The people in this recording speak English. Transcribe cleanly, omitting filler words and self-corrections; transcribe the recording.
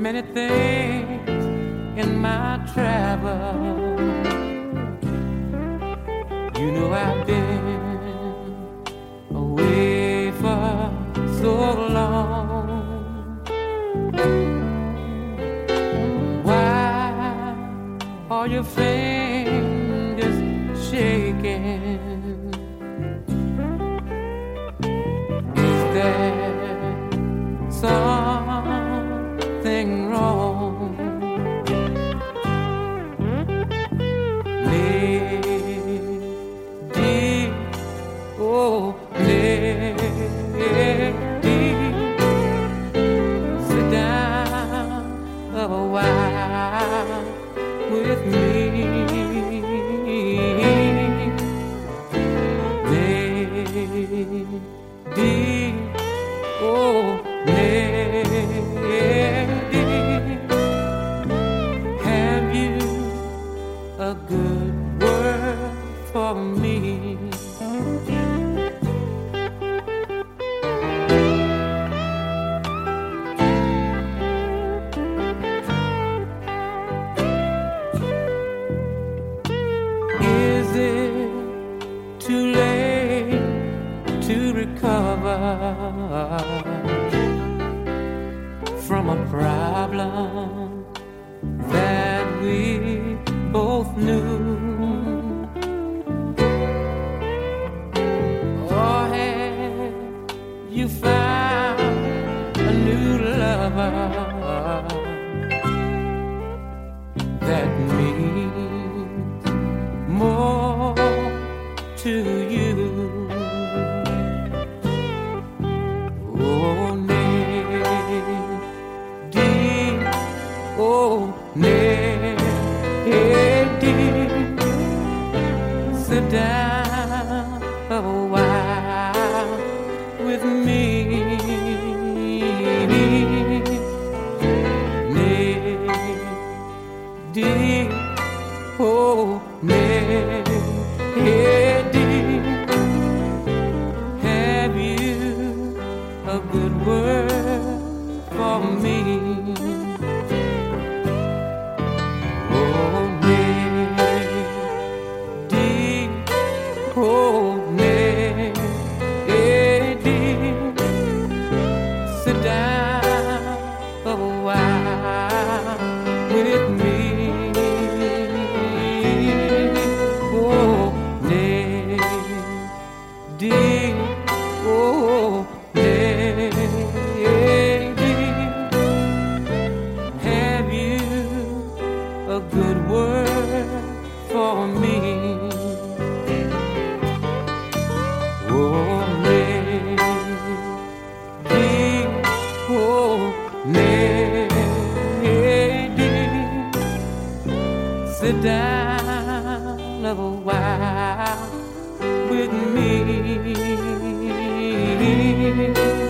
many things in my travels. You know I've been away for so long. Why are your fingers shaking? Is there something wrong? Lady, oh lady, sit down a while with me. Lady, oh lady, have you a good word for me? Is it too late to recover from a problem that we both knew? Or have you found a new lover that means more to you? Oh, lady, oh, lady, sit down a while with me. Lady, oh, lady, have you a good word for me? Oh, lady, oh, lady, sit down a while with me. Oh, lady, oh, lady, have you a good word for me? Oh, lady, oh, lady, sit down a while with me.